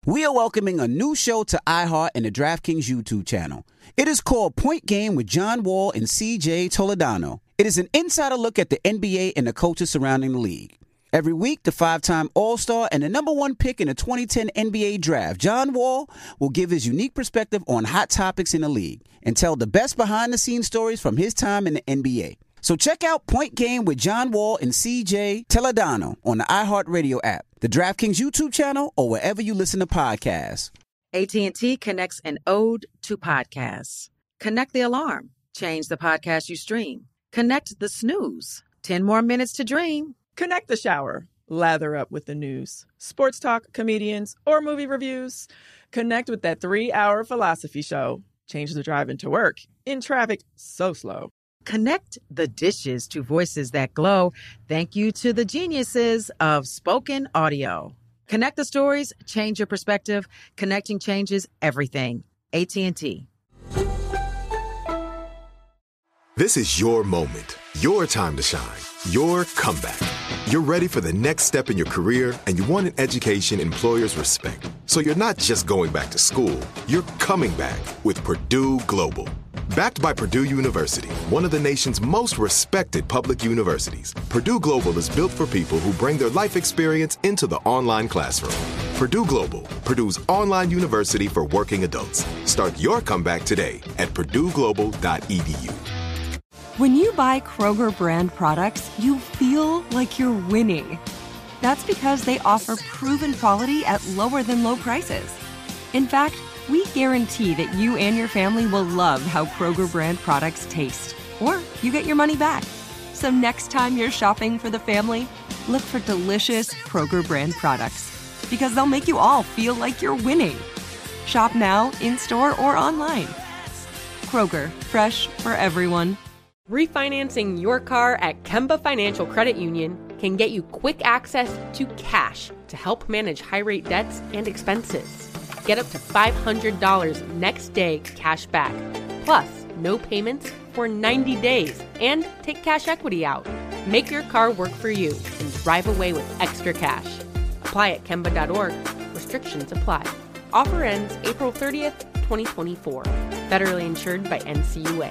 We are welcoming a new show to iHeart and the DraftKings YouTube channel. It is called Point Game with John Wall and CJ Toledano. It is an insider look at the NBA and the coaches surrounding the league. Every week, the five-time All-Star and the number one pick in the 2010 NBA Draft, John Wall, will give his unique perspective on hot topics in the league and tell the best behind-the-scenes stories from his time in the NBA. So check out Point Game with John Wall and CJ Toledano on the iHeartRadio app, the DraftKings YouTube channel, or wherever you listen to podcasts. AT&T connects an ode to podcasts. Connect the alarm. Change the podcast you stream. Connect the snooze. 10 more minutes to dream. Connect the shower. Lather up with the news. Sports talk, comedians, or movie reviews. Connect with that 3-hour philosophy show. Change the drive into work. In traffic so slow. Connect the dishes to voices that glow. Thank you to the geniuses of spoken audio. Connect the stories, change your perspective. Connecting changes everything. AT&T. This is your moment, your time to shine, your comeback. You're ready for the next step in your career, and you want an education employers respect. So you're not just going back to school, you're coming back with Purdue Global. Backed by Purdue University, one of the nation's most respected public universities, Purdue Global is built for people who bring their life experience into the online classroom. Purdue Global, Purdue's online university for working adults. Start your comeback today at purdueglobal.edu. When you buy Kroger brand products, you feel like you're winning. That's because they offer proven quality at lower than low prices. In fact, we guarantee that you and your family will love how Kroger brand products taste, or you get your money back. So next time you're shopping for the family, look for delicious Kroger brand products, because they'll make you all feel like you're winning. Shop now, in-store, or online. Kroger, fresh for everyone. Refinancing your car at Kemba Financial Credit Union can get you quick access to cash to help manage high-rate debts and expenses. Get up to $500 next day cash back, plus no payments for 90 days, and take cash equity out. Make your car work for you and drive away with extra cash. Apply at Kemba.org. Restrictions apply. Offer ends April 30th, 2024. Federally insured by NCUA.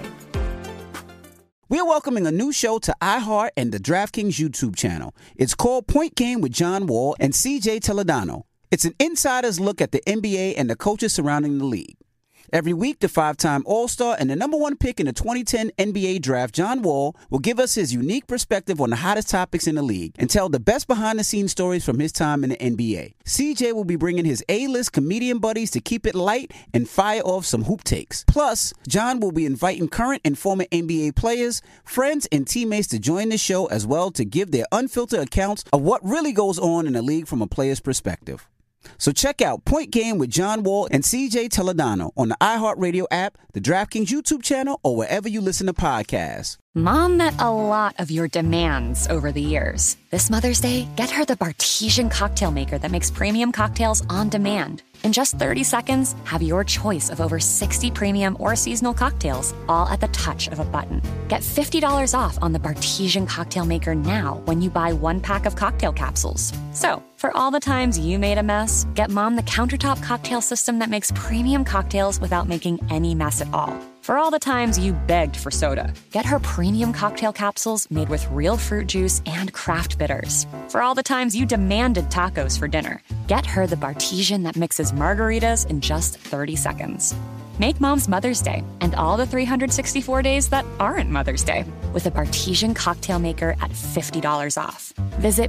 We are welcoming a new show to iHeart and the DraftKings YouTube channel. It's called Point Game with John Wall and CJ Toledano. It's an insider's look at the NBA and the coaches surrounding the league. Every week, the five-time All-Star and the number one pick in the 2010 NBA Draft, John Wall, will give us his unique perspective on the hottest topics in the league and tell the best behind-the-scenes stories from his time in the NBA. CJ will be bringing his A-list comedian buddies to keep it light and fire off some hoop takes. Plus, John will be inviting current and former NBA players, friends, and teammates to join the show as well to give their unfiltered accounts of what really goes on in the league from a player's perspective. So check out Point Game with John Wall and CJ Toledano on the iHeartRadio app, the DraftKings YouTube channel, or wherever you listen to podcasts. Mom met a lot of your demands over the years. This Mother's Day, get her the Bartesian cocktail maker that makes premium cocktails on demand. In just 30 seconds, have your choice of over 60 premium or seasonal cocktails, all at the touch of a button. Get $50 off on the Bartesian cocktail maker now when you buy one pack of cocktail capsules. So, for all the times you made a mess, get Mom the countertop cocktail system that makes premium cocktails without making any mess at all. For all the times you begged for soda, get her premium cocktail capsules made with real fruit juice and craft bitters. For all the times you demanded tacos for dinner, get her the Bartesian that mixes margaritas in just 30 seconds. Make Mom's Mother's Day and all the 364 days that aren't Mother's Day with a Bartesian cocktail maker at $50 off. Visit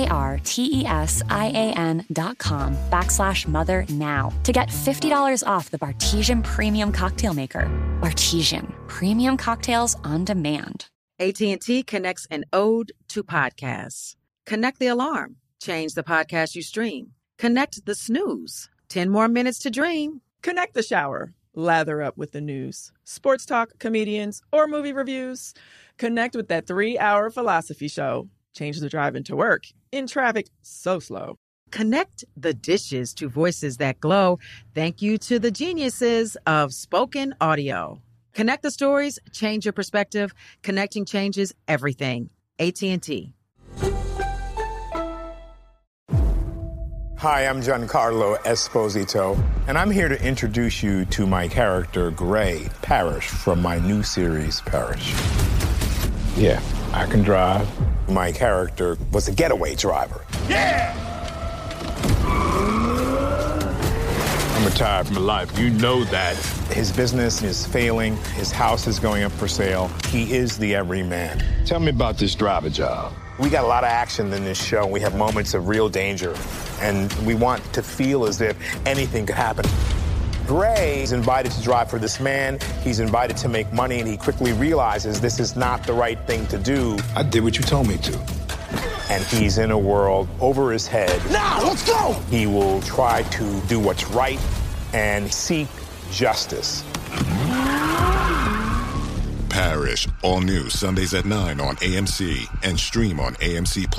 BARTESIAN.com/mother now to get $50 off the Bartesian Premium Cocktail Maker. Bartesian, premium cocktails on demand. AT&T connects an ode to podcasts. Connect the alarm. Change the podcast you stream. Connect the snooze. 10 more minutes to dream. Connect the shower. Lather up with the news. Sports talk, comedians, or movie reviews. Connect with that 3-hour philosophy show. Change the drive into work. In traffic so slow. Connect the dishes to voices that glow. Thank you to the geniuses of spoken audio. Connect the stories, change your perspective. Connecting changes everything. AT&T. Hi, I'm Giancarlo Esposito, and I'm here to introduce you to my character, Gray Parrish, from my new series, Parrish. Yeah, I can drive. My character was a getaway driver. Yeah! I'm retired from life. You know that. His business is failing. His house is going up for sale. He is the everyman. Tell me about this driver job. We got a lot of action in this show. We have moments of real danger, and we want to feel as if anything could happen. Gray is invited to drive for this man. He's invited to make money, and he quickly realizes this is not the right thing to do. I did what you told me to. And he's in a world over his head. Now, let's go! He will try to do what's right and seek justice. Parrish, all new Sundays at 9 on AMC and stream on AMC+.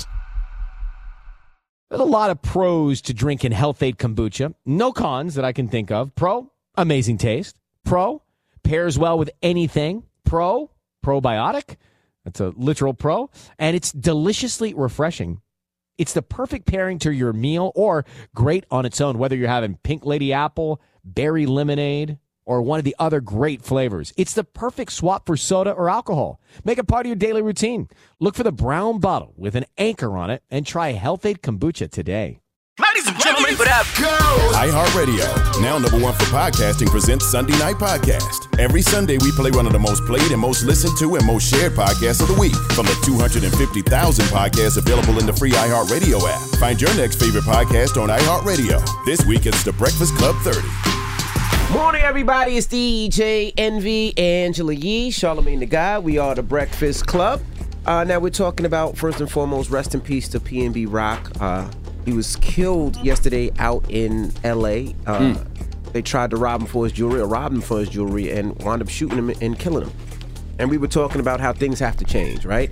There's a lot of pros to drinking Health-Ade kombucha. No cons that I can think of. Pro, amazing taste. Pro, pairs well with anything. Pro, probiotic. That's a literal pro. And it's deliciously refreshing. It's the perfect pairing to your meal or great on its own, whether you're having Pink Lady Apple, Berry Lemonade, or one of the other great flavors. It's the perfect swap for soda or alcohol. Make it part of your daily routine. Look for the brown bottle with an anchor on it and try Health-Ade kombucha today. Ladies and gentlemen, what up? Go! iHeartRadio, now #1 for podcasting, presents Sunday Night Podcast. Every Sunday, we play one of the most played and most listened to and most shared podcasts of the week from the 250,000 podcasts available in the free iHeartRadio app. Find your next favorite podcast on iHeartRadio. This week, it's The Breakfast Club 30. Morning, everybody. It's DJ Envy, Angela Yee, Charlamagne the God. We are The Breakfast Club. Now we're talking about, first and foremost, rest in peace to PNB Rock. He was killed yesterday out in L.A. They tried to rob him for his jewelry, and wound up shooting him and killing him. And we were talking about how things have to change, right?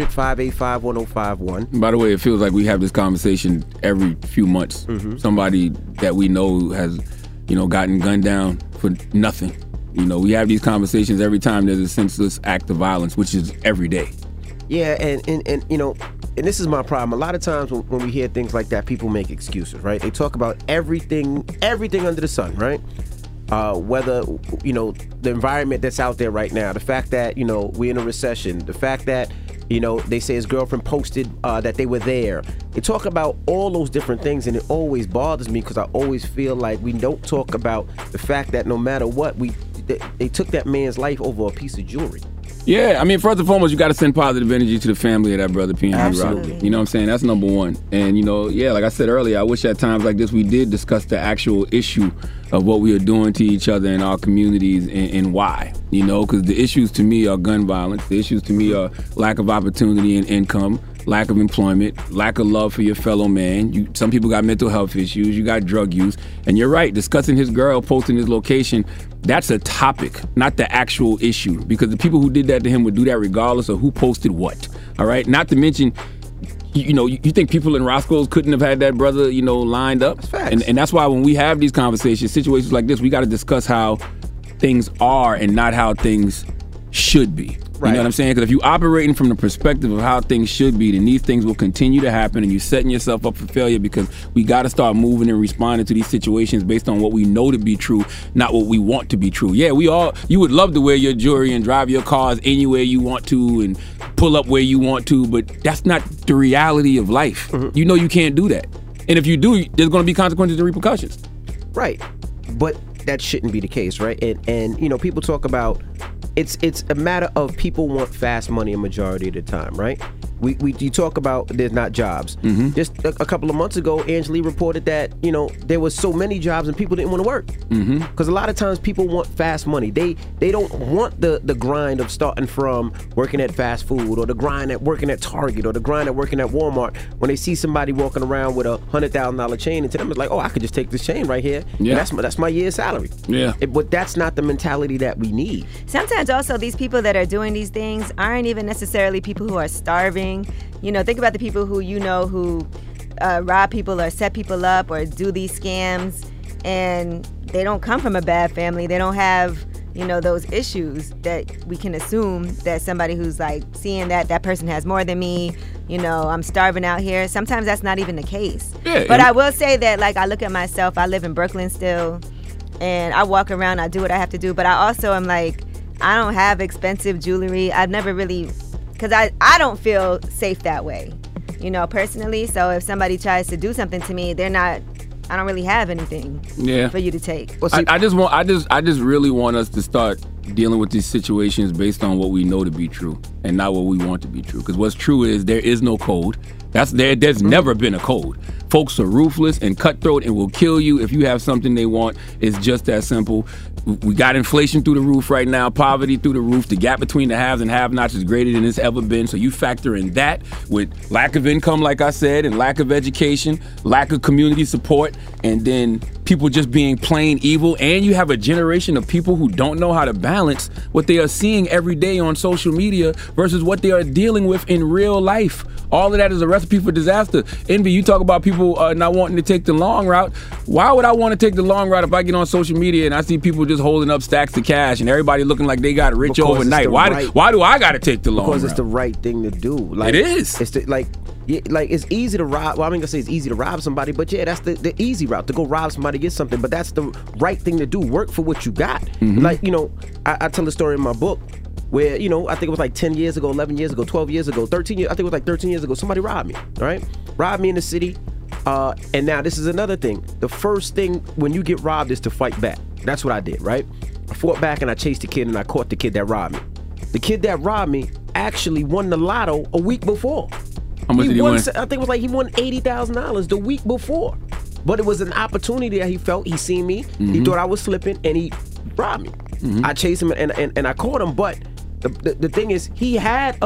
800-585-1051. By the way, it feels like we have this conversation every few months. Mm-hmm. Somebody that we know has, gotten gunned down for nothing. We have these conversations every time there's a senseless act of violence, which is every day. Yeah, and this is my problem. A lot of times when we hear things like that, people make excuses, right? They talk about everything under the sun, right? Whether, the environment that's out there right now, the fact that, we're in a recession, the fact that, they say his girlfriend posted that they were there. They talk about all those different things, and it always bothers me because I always feel like we don't talk about the fact that no matter what, they took that man's life over a piece of jewelry. Yeah, first and foremost, you got to send positive energy to the family of that brother, PNB Rock. Absolutely. You know what I'm saying? That's number one. And, like I said earlier, I wish at times like this we did discuss the actual issue of what we are doing to each other in our communities and why. Because the issues to me are gun violence. The issues to me are lack of opportunity and income, lack of employment, lack of love for your fellow man. Some people got mental health issues. You got drug use. And you're right, discussing his girl, posting his location, that's a topic, not the actual issue. Because the people who did that to him would do that regardless of who posted what. All right? Not to mention, you think people in Roscoe's couldn't have had that brother, lined up? That's facts. And that's why when we have these conversations, situations like this, we got to discuss how things are and not how things should be. Right. You know what I'm saying? Because if you're operating from the perspective of how things should be, then these things will continue to happen, and you're setting yourself up for failure because we got to start moving and responding to these situations based on what we know to be true, not what we want to be true. Yeah, you would love to wear your jewelry and drive your cars anywhere you want to and pull up where you want to, but that's not the reality of life. Mm-hmm. You can't do that. And if you do, there's going to be consequences and repercussions. Right. But that shouldn't be the case, right? And people talk about it's a matter of people want fast money a majority of the time, right? You talk about there's not jobs. Mm-hmm. Just a couple of months ago, Angela reported that there was so many jobs and people didn't want to work because a lot of times people want fast money. They don't want the grind of starting from working at fast food or the grind at working at Target or the grind at working at Walmart. When they see somebody walking around with a $100,000 chain, and to them it's like, oh, I could just take this chain right here. Yeah, and that's my year's salary. Yeah, but that's not the mentality that we need. Sometimes also these people that are doing these things aren't even necessarily people who are starving. Think about the people who rob people or set people up or do these scams, and they don't come from a bad family. They don't have, those issues that we can assume that somebody who's like seeing that person has more than me, I'm starving out here. Sometimes that's not even the case. Yeah, but I will say that, like, I look at myself, I live in Brooklyn still, and I walk around, I do what I have to do, but I also am like, I don't have expensive jewelry. I've never really, because I don't feel safe that way, personally. So if somebody tries to do something to me, I don't really have anything for you to take. Well, I just really want us to start dealing with these situations based on what we know to be true and not what we want to be true. Because what's true is there is no code. There's never been a code. Folks are ruthless and cutthroat and will kill you if you have something they want. It's just that simple. We got inflation through the roof right now, poverty through the roof. The gap between the haves and have-nots is greater than it's ever been. So you factor in that with lack of income, like I said, and lack of education, lack of community support, and then people just being plain evil. And you have a generation of people who don't know how to balance what they are seeing every day on social media versus what they are dealing with in real life. All of that is a recipe for disaster. Envy, you talk about people not wanting to take the long route. Why would I want to take the long route if I get on social media and I see people just holding up stacks of cash and everybody looking like they got rich overnight? Why do I got to take the long route? Because it's the right thing to do. Like, it is. It's it's easy to rob. Well, I'm gonna say it's easy to rob somebody, but yeah, that's the easy route to go rob somebody, get something. But that's the right thing to do. Work for what you got. Mm-hmm. Like, I tell a story in my book where, I think it was like 10 years ago, 11 years ago, 12 years ago, 13 years, I think it was like 13 years ago, somebody robbed me, all right? Robbed me in the city. And now this is another thing. The first thing when you get robbed is to fight back. That's what I did, right? I fought back and I chased the kid and I caught the kid that robbed me. The kid that robbed me actually won the lotto a week before. How much did he win? I think it was like he won $80,000 the week before. But it was an opportunity that he felt. He seen me. Mm-hmm. He thought I was slipping and he robbed me. Mm-hmm. I chased him and I caught him, but the thing is, he just had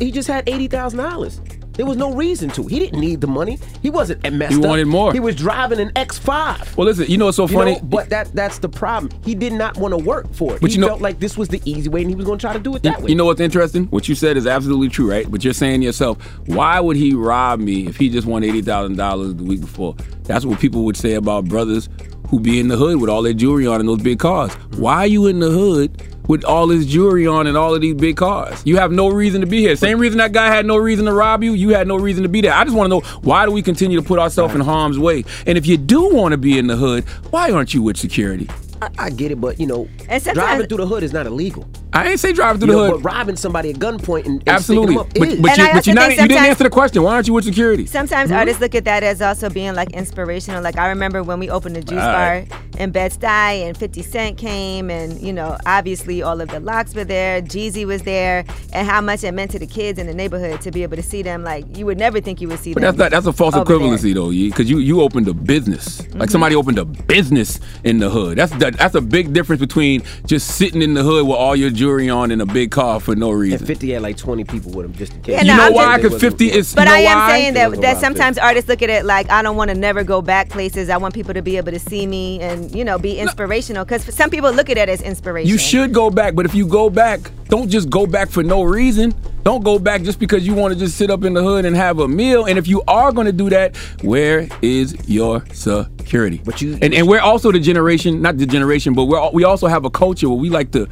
$80,000. There was no reason to. He didn't need the money. He wasn't messed up. He wanted more. He was driving an X5. Well, listen, what's so funny? But that's the problem. He did not want to work for it. But he felt like this was the easy way, and he was going to try to do it that way. You know what's interesting? What you said is absolutely true, right? But you're saying to yourself, why would he rob me if he just won $80,000 the week before? That's what people would say about brothers who be in the hood with all their jewelry on and those big cars. Why are you in the hood with all his jewelry on and all of these big cars? You have no reason to be here. Same reason that guy had no reason to rob you, you had no reason to be there. I just want to know, why do we continue to put ourselves in harm's way? And if you do want to be in the hood, why aren't you with security? I get it, but driving through the hood is not illegal. I ain't say driving through the hood. But robbing somebody at gunpoint and absolutely. Sticking them up but you didn't answer the question. Why aren't you with security? Sometimes artists look at that as also being like inspirational. Like, I remember when we opened the juice bar in Bed-Stuy and 50 Cent came, and obviously all of the locks were there, Jeezy was there, and how much it meant to the kids in the neighborhood to be able to see them. Like, you would never think you would see them. But that's a false equivalency though, because you opened a business. Mm-hmm. Like, somebody opened a business in the hood. That's a big difference between just sitting in the hood with all your jewelry on in a big car for no reason. And 50 had like 20 people with him just in case. Yeah, you know why? Because 50 is. But I am saying that sometimes artists look at it like, I don't want to never go back places. I want people to be able to see me and be inspirational. Because some people look at it as inspiration. You should go back, but if you go back, don't just go back for no reason. Don't go back just because you want to just sit up in the hood and have a meal. And if you are going to do that, where is your security? And we're also the generation, not the generation, but we also have a culture where we like to,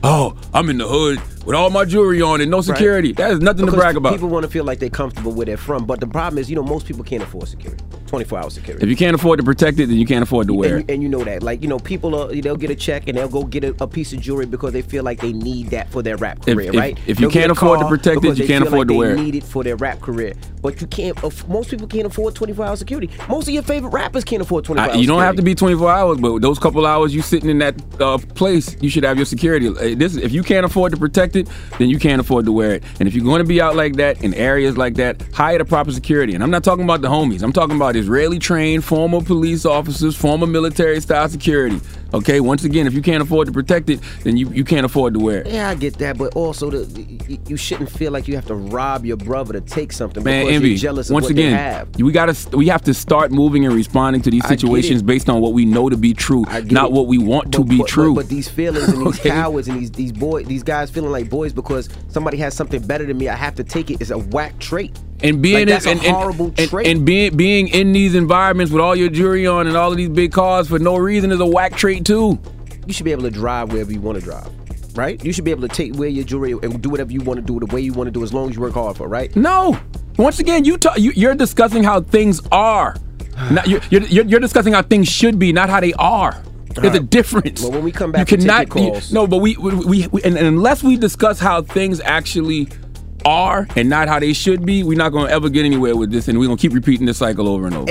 I'm in the hood with all my jewelry on and no security. Right. That is nothing to brag about. People want to feel like they're comfortable where they're from, but the problem is, most people can't afford security. 24-hour security. If you can't afford to protect it, then you can't afford to wear it. And you know that. Like, people, they'll get a check and they'll go get a piece of jewelry because they feel like they need that for their rap career, right? If you can't afford to protect it, you can't afford to wear it. They need it for their rap career. But you can't, most people can't afford 24-hour security. Most of your favorite rappers can't afford 24 hours security. You don't have to be 24 hours, but those couple hours you sitting in that place, you should have your security. If you can't afford to protect it, then you can't afford to wear it. And if you're going to be out like that, in areas like that, hire the proper security. And I'm not talking about the homies. I'm talking about Israeli trained former police officers, former military style security. Okay, once again, if you can't afford to protect it, then you can't afford to wear it. Yeah, I get that, but also you shouldn't feel like you have to rob your brother to take something because Envy, you're jealous of once what again, they have. We have to start moving and responding to these situations based on what we know to be true, not what we want to be true. But these feelings and these cowards and these guys feeling like boys because somebody has something better than me, I have to take it, is a whack trait. And being that's a horrible trait. And being in these environments with all your jewelry on and all of these big cars for no reason is a whack trait too. you should be able to drive wherever you want to drive, right? You should be able to wear your jewelry and do whatever you want to do the way you want to do as long as you work hard for it, right? No. Once again, you're discussing how things are. Not, you're discussing how things should be, not how they are. There's a difference. Well, when we come back, you cannot. But we and unless we discuss how things actually are and not how they should be, we're not going to ever get anywhere with this, and we're going to keep repeating this cycle over and over.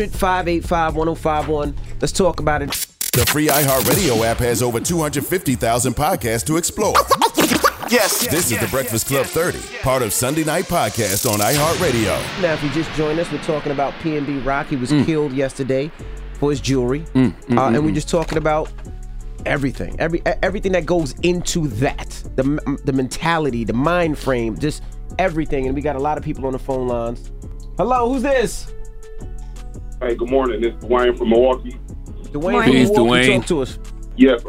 800-585-1051. Let's talk about it. The free iHeartRadio app has over 250,000 podcasts to explore. Yes. This is the Breakfast Club 30, part of Sunday Night Podcast on iHeartRadio. Now, if you just joined us, we're talking about PNB Rock. He was killed yesterday for his jewelry. And we're just talking about everything. Everything that goes into that. The mentality, the mind frame, just everything. And we got a lot of people on the phone lines. Hello, who's this? Hey, good morning. This is Dwayne from Milwaukee. Dwayne from Milwaukee, talk to us. Yes,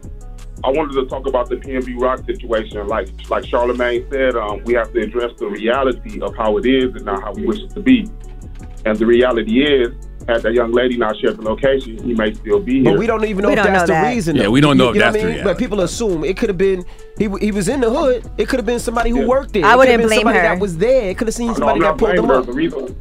I wanted to talk about the PNB Rock situation. Like Charlamagne said, we have to address the reality of how it is and not how we wish it to be. And the reality is, had that young lady not shared the location, he may still be here. But we don't even know if that's the reason. Yeah, we don't know if that's the reality. But people assume it could have been he was in the hood. It could have been somebody who worked there. I wouldn't blame somebody her. that was there. It could have seen somebody that pulled them up. The reason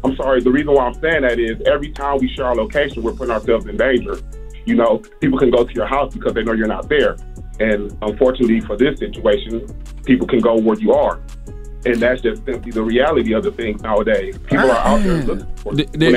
why I'm saying that is every time we share our location, we're putting ourselves in danger. You know, people can go to your house because they know you're not there. And unfortunately for this situation, people can go where you are. And that's just simply the reality of the things nowadays. People are out there looking for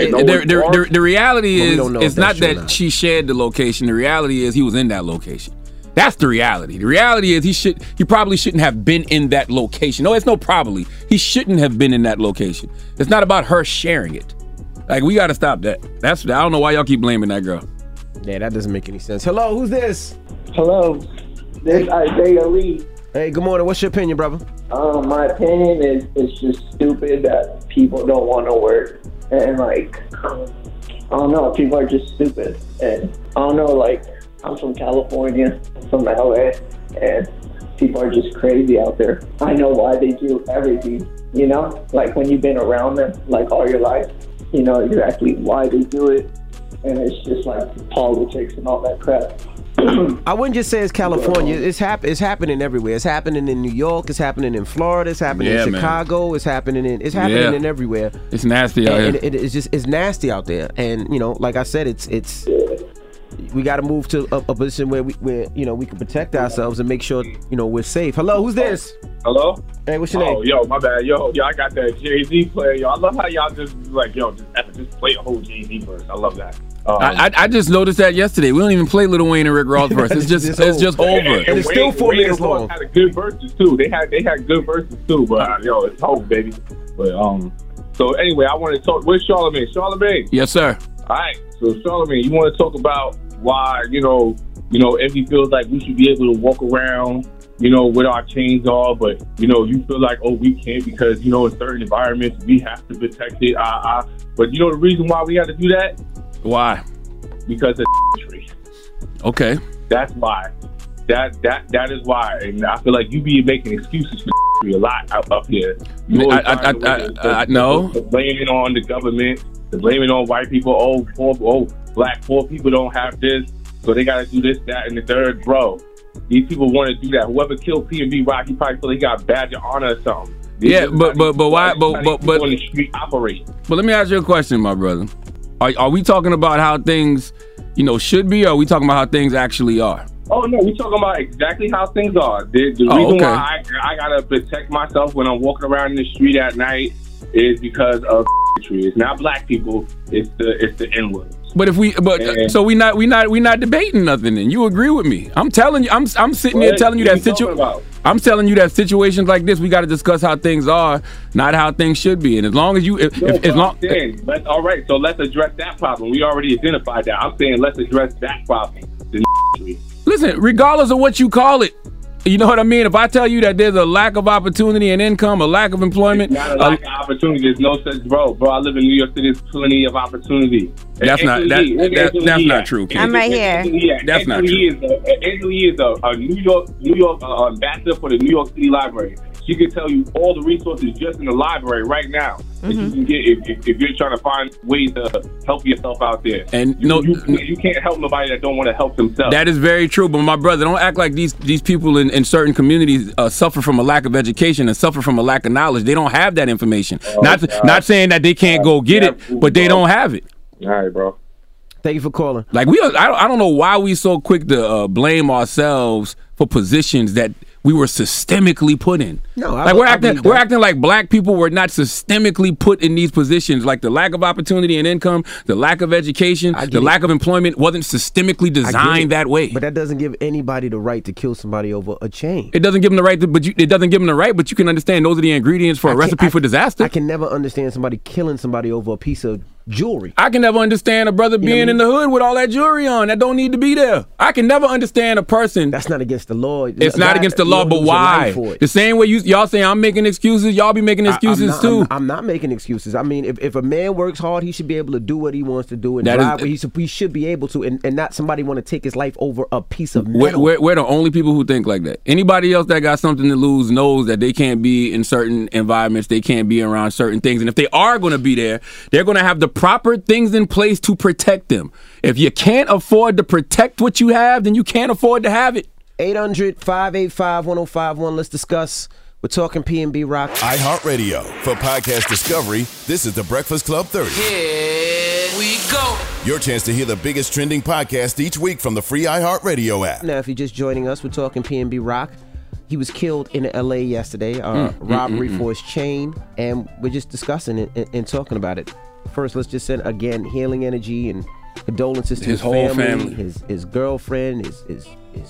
the reality is, it's not that she shared the location. The reality is he was in that location. That's the reality. The reality is he probably shouldn't have been in that location. No, it's no probably. He shouldn't have been in that location. It's not about her sharing it. Like, we got to stop that. I don't know why y'all keep blaming that girl. Yeah, that doesn't make any sense. Hello, who's this? Hello, this is Isaiah Lee. Hey, good morning. What's your opinion, brother? My opinion is it's just stupid that people don't want to work. And, like, I don't know, people are just stupid. And I don't know, like, I'm from California, from LA, and people are just crazy out there. I know why they do everything, you know? Like, when you've been around them, like, all your life, you know exactly why they do it. And it's just, like, politics and all that crap. I wouldn't just say it's California. It's happening everywhere. It's happening in New York. It's happening in Florida. It's happening in Chicago. Man. It's happening in everywhere. It's nasty out here. It's nasty out there. And you know, like I said, we got to move to a position where we can protect ourselves and make sure we're safe. Hello, who's this? Hello. Hey, what's your name? Oh, yo, my bad. Yo, I got that Jay-Z player. Yo, I love how y'all just play a whole Jay-Z verse. I love that. I just noticed that yesterday. We don't even play Lil Wayne and Rick Ross verse. It's just over. And it's still 4 minutes long. Had a good verses too. They had good verses too. But it's hope, baby. But so anyway, I want to talk with Charlamagne. Charlamagne. Yes, sir. All right. So Charlamagne, you want to talk about why Envy feels like we should be able to walk around, with our chains off, but you feel like, oh, we can't because in certain environments we have to protect it. But the reason why we have to do that? Why? Because of tree. Okay. That's why. That is why. And I feel like you be making excuses for tree a lot up here. I know. Blaming it on the government, blaming it on white people. Black poor people don't have this, so they got to do this, that, and the third. Bro, these people want to do that. Whoever killed PNB Rock, he probably feel he got a badge of honor or something. But why? But on the street operate. But let me ask you a question, my brother. Are we talking about how things, should be, or are we talking about how things actually are? Oh, no, we're talking about exactly how things are. The reason why I got to protect myself when I'm walking around in the street at night is because of tree. It's not black people, it's the N-word. But so we not debating nothing. Then you agree with me? I'm telling you, I'm sitting there telling you that I'm telling you that situations like this, we got to discuss how things are, not how things should be. And as long as all right. So let's address that problem. We already identified that. I'm saying let's address that problem. Listen, regardless of what you call it. You know what I mean? If I tell you that there's a lack of opportunity and income, a lack of employment, not a lack of opportunity. There's no such, bro. I live in New York City. There's plenty of opportunity. That's not true. Ken. I'm right here. That's not true. Angela Yee is a New York ambassador for the New York City Library. She could tell you all the resources just in the library right now that you can get if you're trying to find ways to help yourself out there. And you can't help nobody that don't want to help themselves. That is very true. But my brother, don't act like these people in certain communities suffer from a lack of education and suffer from a lack of knowledge. They don't have that information. Not saying that they can't go get it, but they don't have it. All right, bro. Thank you for calling. Like I don't know why we so quick to blame ourselves for positions that we were systemically put in. No, like we're acting like black people were not systemically put in these positions. Like the lack of opportunity and income, the lack of education, the lack of employment wasn't systemically designed that way. But that doesn't give anybody the right to kill somebody over a chain. It doesn't give them the right, but it doesn't give them the right. But you can understand those are the ingredients for a recipe for disaster. I can never understand somebody killing somebody over a piece of jewelry. I can never understand a brother being in the hood with all that jewelry on that don't need to be there. I can never understand a person. That's not against the law. It's not against the law, but why? The same way y'all say I'm making excuses, y'all be making excuses too. I'm not making excuses. I mean, if a man works hard, he should be able to do what he wants to do and drive where he should be able to, and not somebody want to take his life over a piece of metal. We're the only people who think like that. Anybody else that got something to lose knows that they can't be in certain environments, they can't be around certain things, and if they are going to be there, they're going to have the proper things in place to protect them. If you can't afford to protect what you have, then you can't afford to have it. 800-585-1051. Let's discuss. We're talking P&B Rock. iHeartRadio. For podcast discovery, this is the Breakfast Club 30. Here we go. Your chance to hear the biggest trending podcast each week from the free iHeartRadio app. Now, if you're just joining us, we're talking P&B Rock. He was killed in L.A. yesterday, robbery for his chain, and we're just discussing it and talking about it. First, let's just send, again, healing energy and condolences to his whole family. His girlfriend, his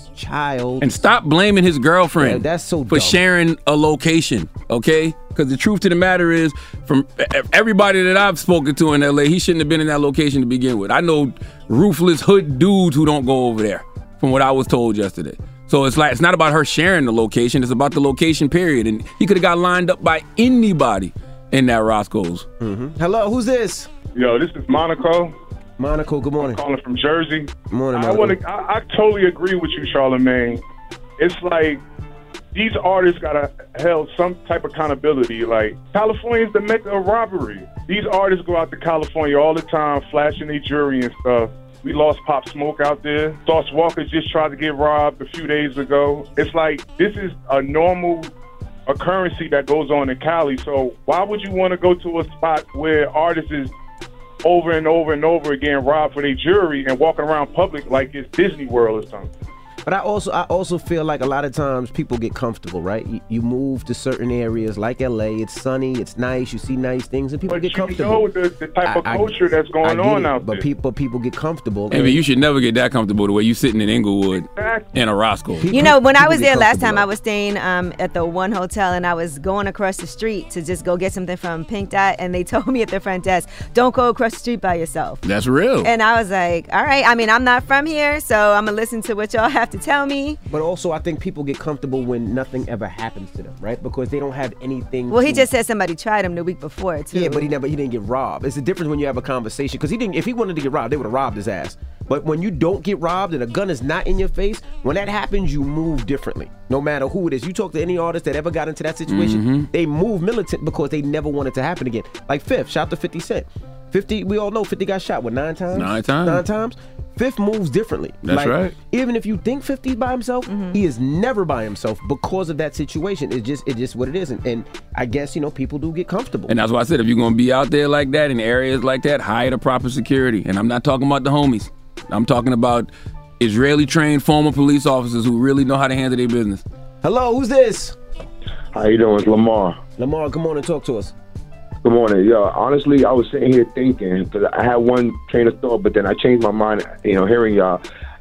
child. And stop blaming his girlfriend that's so for dumb. sharing a location, okay? Because the truth to the matter is, from everybody that I've spoken to in L.A., he shouldn't have been in that location to begin with. I know ruthless hood dudes who don't go over there, from what I was told yesterday. So it's not about her sharing the location, it's about the location, period. And he could have got lined up by anybody in that Roscoe's. Hello, who's this? Yo, this is Monaco. Monaco, good morning. I'm calling from Jersey. Good morning, Monaco. I totally agree with you, Charlamagne. It's like these artists gotta held some type of accountability. Like, California's the mecca of robbery. These artists go out to California all the time, flashing their jewelry and stuff. We lost Pop Smoke out there. Sauce Walker just tried to get robbed a few days ago. It's like this is a normal occurrence that goes on in Cali. So why would you want to go to a spot where artists is over and over and over again robbed for their jewelry and walking around public like it's Disney World or something? But I also feel like a lot of times people get comfortable, right? You move to certain areas like LA, it's sunny, it's nice, you see nice things, and people get comfortable. But you know the type of culture that's going on out there. But people get comfortable. I mean, you should never get that comfortable the way you sitting in Inglewood in a Roscoe. You know, when I was there last time, I was staying at the one hotel, and I was going across the street to just go get something from Pink Dot, and they told me at the front desk, don't go across the street by yourself. That's real. And I was like, all right, I mean, I'm not from here, so I'm going to listen to what y'all have to tell me. But also, I think people get comfortable when nothing ever happens to them, right? Because they don't have anything. Well, he just said somebody tried him the week before, too. Yeah, but he didn't get robbed. It's the difference when you have a conversation. Because if he wanted to get robbed, they would have robbed his ass. But when you don't get robbed and a gun is not in your face, when that happens, you move differently. No matter who it is. You talk to any artist that ever got into that situation, they move militant because they never want it to happen again. Like 50, shout out to 50 Cent. 50, we all know 50 got shot, 9 times? 9 times. 9 times. 50 moves differently. That's right. Even if you think 50's by himself, he is never by himself because of that situation. It's just what it is. And I guess, people do get comfortable. And that's why I said, if you're going to be out there like that, in areas like that, hire the proper security. And I'm not talking about the homies. I'm talking about Israeli-trained former police officers who really know how to handle their business. Hello, who's this? How you doing? It's Lamar. Lamar, come on and talk to us. Good morning. Yo, honestly, I was sitting here thinking, because I had one train of thought, but then I changed my mind, hearing y'all.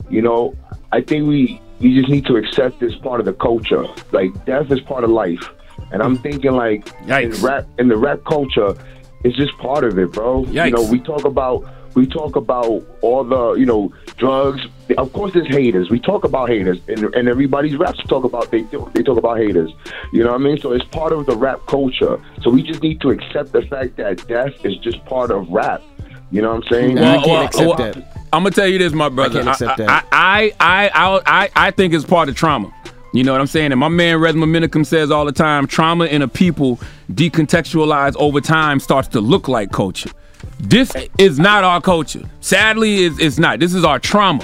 I think we just need to accept this part of the culture. Like, death is part of life. And I'm thinking, like, in the rap culture, it's just part of it, bro. Yikes. We talk about all the, drugs. Of course, there's haters. We talk about haters, and everybody's raps talk about they talk about haters. You know what I mean? So it's part of the rap culture. So we just need to accept the fact that death is just part of rap. You know what I'm saying? I can't accept that. I'm gonna tell you this, my brother. I can't accept that. I think it's part of trauma. You know what I'm saying? And my man Resma Minicum says all the time, trauma in a people decontextualized over time starts to look like culture. This is not our culture. Sadly, it's not. This is our trauma.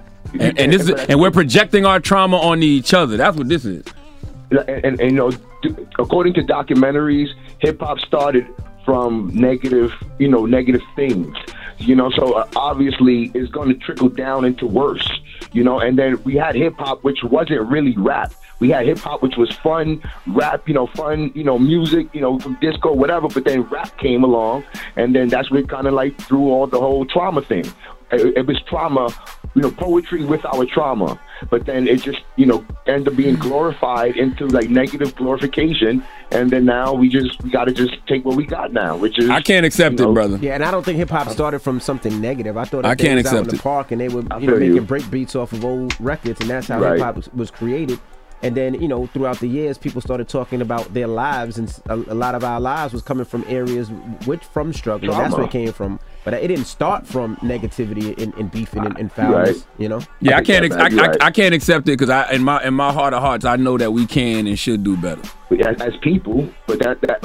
And we're projecting our trauma on each other. That's what this is. And you know, according to documentaries, hip hop started from negative things. You know, so obviously it's going to trickle down into worse. You know, and then we had hip hop, which wasn't really rap. We had hip hop, which was fun, rap, fun, music, from disco, whatever. But then rap came along, and then that's what kind of like threw all the whole trauma thing. It was trauma, poetry with our trauma. But then it just, ended up being glorified into like negative glorification. And then now we got to just take what we got now, which is... I can't accept it, brother. Yeah, and I don't think hip-hop started from something negative. I thought I they can't was out in accept the it. park and they were making break beats off of old records, and that's how Right. hip-hop was created. And then, throughout the years, people started talking about their lives, and a lot of our lives was coming from areas from struggle. And that's where it came from. But it didn't start from negativity and beefing and foulness, Right. Yeah, I can't accept it because in my heart of hearts, I know that we can and should do better. As people, but that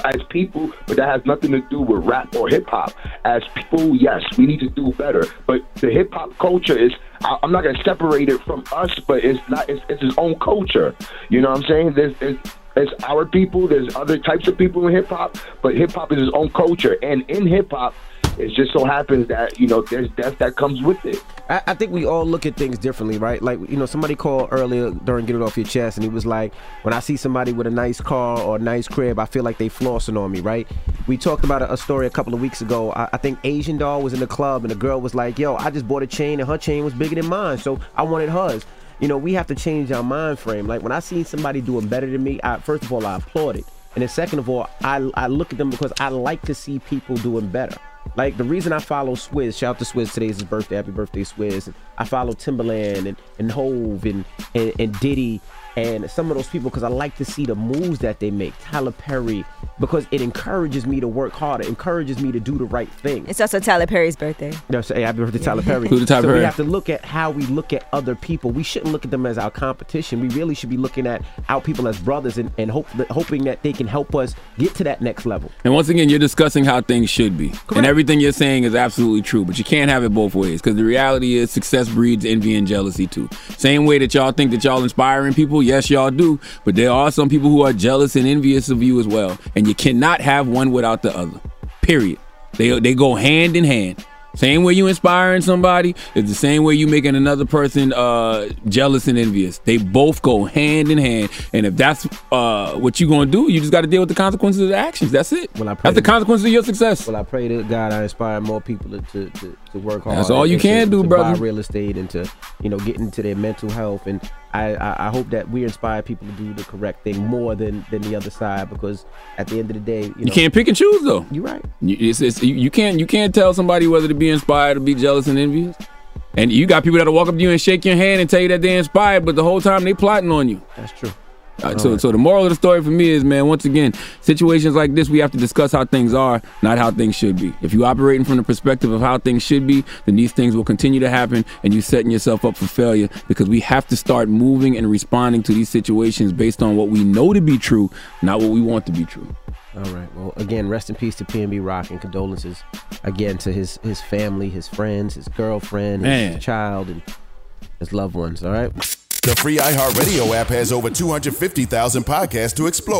has nothing to do with rap or hip hop. As people, yes, we need to do better. But the hip hop culture is, I'm not gonna separate it from us, but it's not. It's its own culture. You know what I'm saying? There's our people. There's other types of people in hip hop, but hip hop is its own culture. And in hip hop, it just so happens that there's death that comes with it. I think we all look at things differently, right? Like, somebody called earlier during Get It Off Your Chest, and he was like, when I see somebody with a nice car or a nice crib, I feel like they flossing on me, right? We talked about a story a couple of weeks ago. I think Asian Doll was in the club, and the girl was like, yo, I just bought a chain, and her chain was bigger than mine, so I wanted hers. We have to change our mind frame. Like, when I see somebody doing better than me, first of all, I applaud it. And then second of all, I look at them because I like to see people doing better. Like, the reason I follow Swizz, shout out to Swizz, today's his birthday, happy birthday Swizz. And I follow Timbaland and Hove and Diddy and some of those people because I like to see the moves that they make. Tyler Perry, because it encourages me to work harder, encourages me to do the right thing. It's also Tyler Perry's birthday. No, so, hey, happy birthday, Tyler Perry. Who's Tyler so Perry? We have to look at how we look at other people. We shouldn't look at them as our competition. We really should be looking at our people as brothers and hoping that they can help us get to that next level. And once again, you're discussing how things should be. Correct. And everything you're saying is absolutely true, but you can't have it both ways because the reality is success breeds envy and jealousy too. Same way that y'all think that y'all inspiring people, yes, y'all do, but there are some people who are jealous and envious of you as well. And you cannot have one without the other, period. They go hand in hand. Same way you inspiring somebody is the same way you making another person jealous and envious. They both go hand in hand. And if that's what you're going to do, you just got to deal with the consequences of the actions. That's it. That's the consequences of your success. Well, I pray to God I inspire more people to work hard. That's all you can do, to brother. buy real estate and to, get into their mental health. And I hope that we inspire people to do the correct thing more than the other side, because at the end of the day, you can't pick and choose though. You're right. You can't tell somebody whether to be inspired or be jealous and envious. And you got people that'll walk up to you and shake your hand and tell you that they're inspired, but the whole time they plotting on you. That's true. So the moral of the story for me is, man, once again, situations like this, we have to discuss how things are, not how things should be. If you're operating from the perspective of how things should be, then these things will continue to happen and you're setting yourself up for failure, because we have to start moving and responding to these situations based on what we know to be true, not what we want to be true. All right. Well, again, rest in peace to PNB Rock, and condolences again to his family, his friends, his girlfriend, his child, and his loved ones. All right. The free iHeartRadio app has over 250,000 podcasts to explore.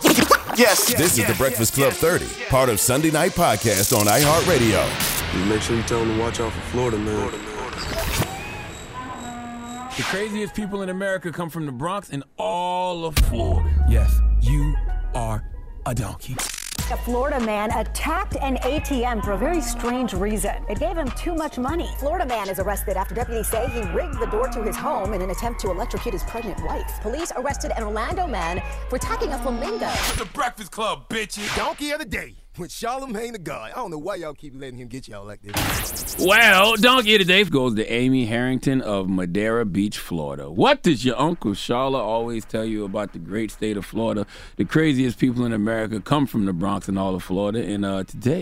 Yes. This is the Breakfast Club 30, part of Sunday Night Podcast on iHeartRadio. You make sure you tell them to watch out for Florida, man. The craziest people in America come from the Bronx and all of Florida. Yes, you are a donkey. A Florida man attacked an ATM for a very strange reason. It gave him too much money. Florida man is arrested after deputies say he rigged the door to his home in an attempt to electrocute his pregnant wife. Police arrested an Orlando man for attacking a flamingo. The Breakfast Club, bitches. Donkey of the day with Charlamagne the God. I don't know why y'all keep letting him get y'all like this. Well, Donkey of the Day goes to Amy Harrington of Madera Beach, Florida. What does your Uncle Charla always tell you about the great state of Florida? The craziest people in America come from the Bronx and all of Florida. And today,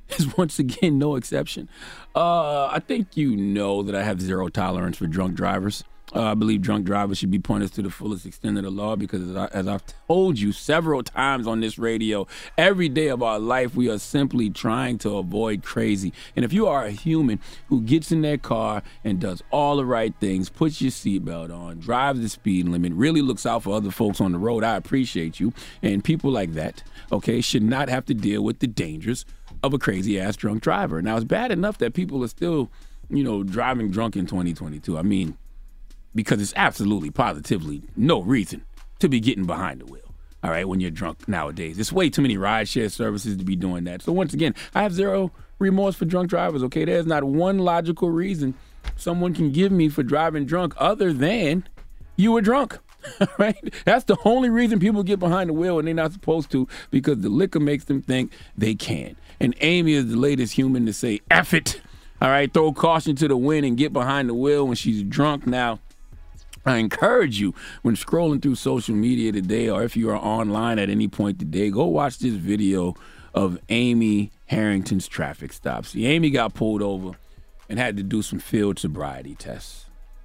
is once again no exception. I think you know that I have zero tolerance for drunk drivers. I believe drunk drivers should be punished to the fullest extent of the law because, as I've told you several times on this radio, every day of our life we are simply trying to avoid crazy. And if you are a human who gets in their car and does all the right things, puts your seatbelt on, drives the speed limit, really looks out for other folks on the road, I appreciate you. And people like that, okay, should not have to deal with the dangers of a crazy-ass drunk driver. Now, it's bad enough that people are still, driving drunk in 2022. I mean, because it's absolutely, positively no reason to be getting behind the wheel, all right, when you're drunk nowadays. There's way too many rideshare services to be doing that. So once again, I have zero remorse for drunk drivers, okay? There's not one logical reason someone can give me for driving drunk other than you were drunk, right? That's the only reason people get behind the wheel and they're not supposed to, because the liquor makes them think they can. And Amy is the latest human to say, F it, all right? Throw caution to the wind and get behind the wheel when she's drunk. Now, I encourage you, when scrolling through social media today, or if you are online at any point today, go watch this video of Amy Harrington's traffic stop. See, Amy got pulled over and had to do some field sobriety tests.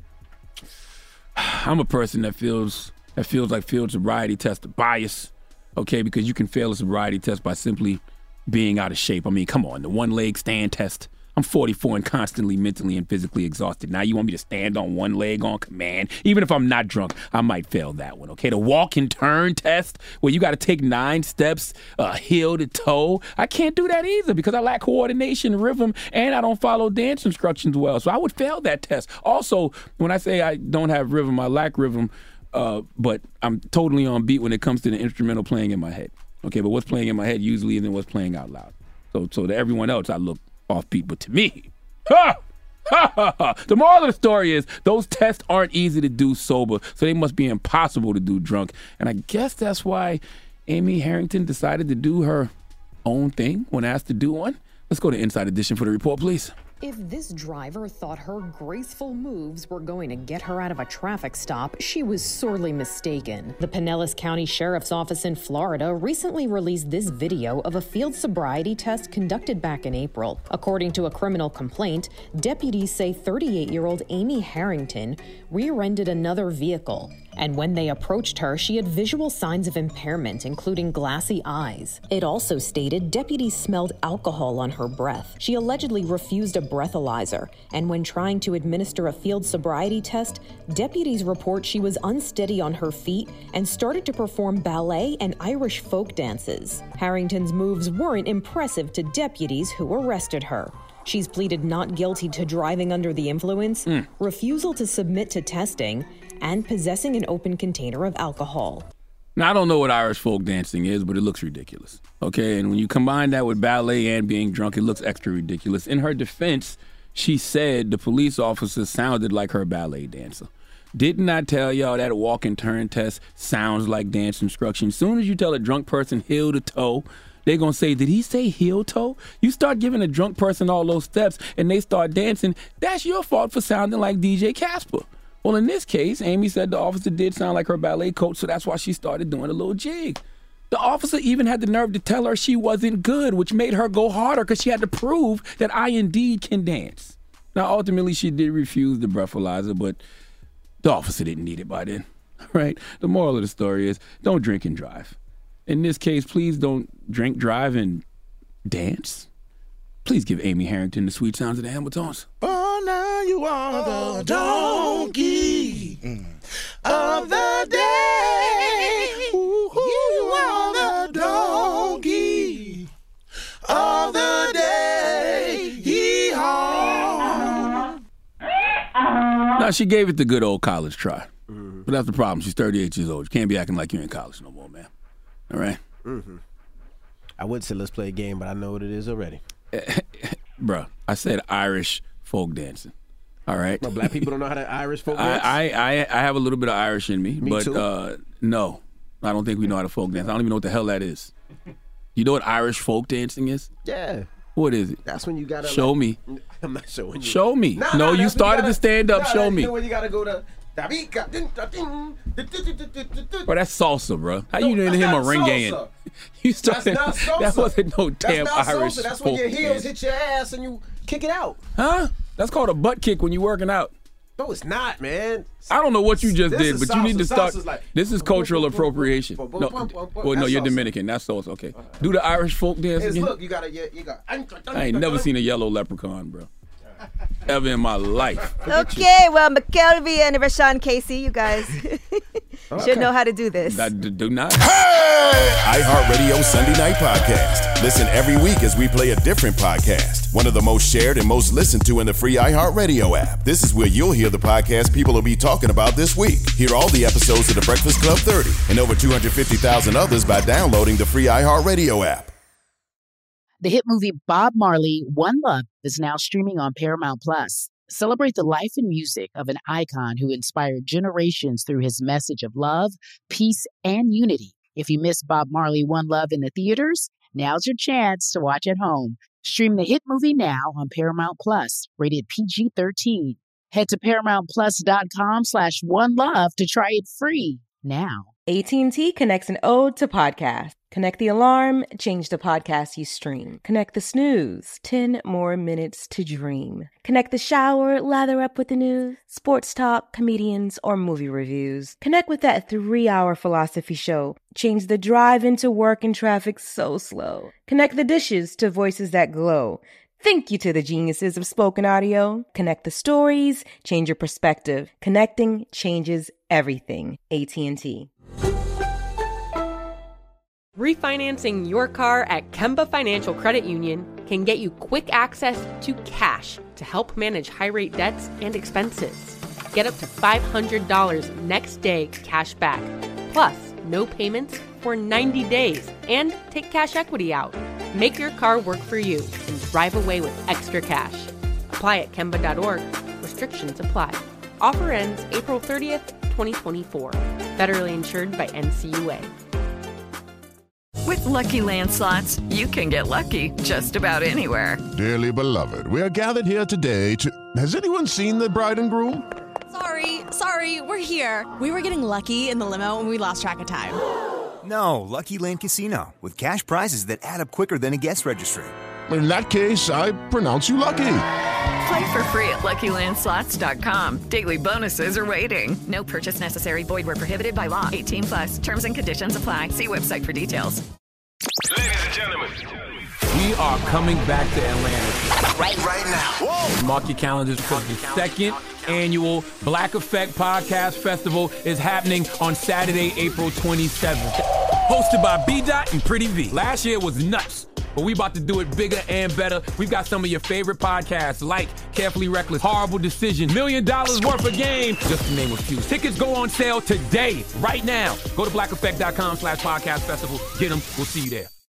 I'm a person that feels like field sobriety tests are biased, okay, because you can fail a sobriety test by simply being out of shape. I mean, come on, the one-leg stand test. I'm 44 and constantly mentally and physically exhausted. Now you want me to stand on one leg on command? Even if I'm not drunk, I might fail that one, okay? The walk and turn test where you got to take 9 steps heel to toe. I can't do that either because I lack coordination, rhythm, and I don't follow dance instructions well. So I would fail that test. Also, when I say I don't have rhythm, I lack rhythm, but I'm totally on beat when it comes to the instrumental playing in my head. Okay, but what's playing in my head usually isn't what's playing out loud. So to everyone else, I look offbeat, but to me, the moral of the story is those tests aren't easy to do sober, so they must be impossible to do drunk. And I guess that's why Amy Harrington decided to do her own thing when asked to do one. Let's go to Inside Edition for the report, please. If this driver thought her graceful moves were going to get her out of a traffic stop, she was sorely mistaken. The Pinellas County Sheriff's Office in Florida recently released this video of a field sobriety test conducted back in April. According to a criminal complaint, deputies say 38-year-old Amy Harrington rear-ended another vehicle. And when they approached her, she had visual signs of impairment, including glassy eyes. It also stated deputies smelled alcohol on her breath. She allegedly refused a breathalyzer, and when trying to administer a field sobriety test, deputies report she was unsteady on her feet and started to perform ballet and Irish folk dances. Harrington's moves weren't impressive to deputies who arrested her. She's pleaded not guilty to driving under the influence, refusal to submit to testing, and possessing an open container of alcohol. Now, I don't know what Irish folk dancing is, but it looks ridiculous, okay? And when you combine that with ballet and being drunk, it looks extra ridiculous. In her defense, she said the police officer sounded like her ballet dancer. Didn't I tell y'all that walk and turn test sounds like dance instruction? As soon as you tell a drunk person heel to toe, they're going to say, did he say heel toe? You start giving a drunk person all those steps and they start dancing, that's your fault for sounding like DJ Casper. Well, in this case, Amy said the officer did sound like her ballet coach, so that's why she started doing a little jig. The officer even had the nerve to tell her she wasn't good, which made her go harder because she had to prove that I indeed can dance. Now, ultimately, she did refuse the breathalyzer, but the officer didn't need it by then, right? The moral of the story is don't drink and drive. In this case, please don't drink, drive, and dance. Please give Amy Harrington the sweet sounds of the Hamiltons. Oh, now you are the donkey of the day. You are the donkey of the day. Yee-haw. Now, she gave it the good old college try. But that's the problem. She's 38 years old. You can't be acting like you're in college no more, man. All right? I would say let's play a game, but I know what it is already. Bruh, I said Irish folk dancing. All right? Well, black people don't know how to Irish folk dance? I have a little bit of Irish in me. But too. No, I don't think we know how to folk dance. I don't even know what the hell that is. You know what Irish folk dancing is? Yeah. What is it? That's when you gotta show me. I'm not showing you. Show me. No, you started to stand up. Show me. You know when you gotta go to Bro, that's salsa, bro. How you didn't hear him a ringing? You started. That's not salsa. That wasn't no damn That's not Irish. salsa. That's when your folk heels dance. hit your ass and you kick it out. Huh? That's called a butt kick when you working out. No, it's not, man. I don't know what you just This did, is but you need to salsa. start. Salsa's like- This is cultural appropriation. No, well, no, That's you're salsa. Dominican. That's salsa. Okay. Do the Irish folk dance It's, again. look, you got. I ain't never seen a yellow leprechaun, bro. Ever in my life. Okay, well, McKelvey and Rashawn Casey, you guys should know how to do this. I do not. iHeartRadio Sunday Night Podcast. Listen every week as we play a different podcast. One of the most shared and most listened to in the free iHeartRadio app. This is where you'll hear the podcast people will be talking about this week. Hear all the episodes of The Breakfast Club 30 and over 250,000 others by downloading the free iHeartRadio app. The hit movie Bob Marley, One Love is now streaming on Paramount+. Celebrate the life and music of an icon who inspired generations through his message of love, peace, and unity. If you missed Bob Marley, One Love in the theaters, now's your chance to watch at home. Stream the hit movie now on Paramount+, rated PG-13. Head to ParamountPlus.com/OneLove to try it free now. AT&T connects an ode to podcast. Connect the alarm, change the podcast you stream. Connect the snooze, 10 more minutes to dream. Connect the shower, lather up with the news, sports talk, comedians, or movie reviews. Connect with that 3-hour philosophy show. Change the drive into work and traffic so slow. Connect the dishes to voices that glow. Thank you to the geniuses of spoken audio. Connect the stories, change your perspective. Connecting changes everything. AT&T. Refinancing your car at Kemba Financial Credit Union can get you quick access to cash to help manage high-rate debts and expenses. Get up to $500 next day cash back, plus no payments for 90 days, and take cash equity out. Make your car work for you and drive away with extra cash. Apply at Kemba.org. Restrictions apply. Offer ends April 30th, 2024. Federally insured by NCUA. With Lucky Land Slots, you can get lucky just about anywhere. Dearly beloved, we are gathered here today to... Has anyone seen the bride and groom? Sorry, we're here. We were getting lucky in the limo and we lost track of time. No, Lucky Land Casino, with cash prizes that add up quicker than a guest registry. In that case, I pronounce you lucky. Play for free at LuckyLandSlots.com. Daily bonuses are waiting. No purchase necessary. Void where prohibited by law. 18+. Terms and conditions apply. See website for details. Ladies and gentlemen, We are coming back to Atlanta. right now. Whoa! Mark your calendars because the second annual Black Effect Podcast Festival is happening on Saturday, April 27th. Hosted by B-Dot and Pretty V. Last year was nuts, but we about to do it bigger and better. We've got some of your favorite podcasts like Carefully Reckless, Horrible Decision, $1 Million Worth of Game, just to name a few. Tickets go on sale today, right now. Go to blackeffect.com/podcast festival. Get them. We'll see you there.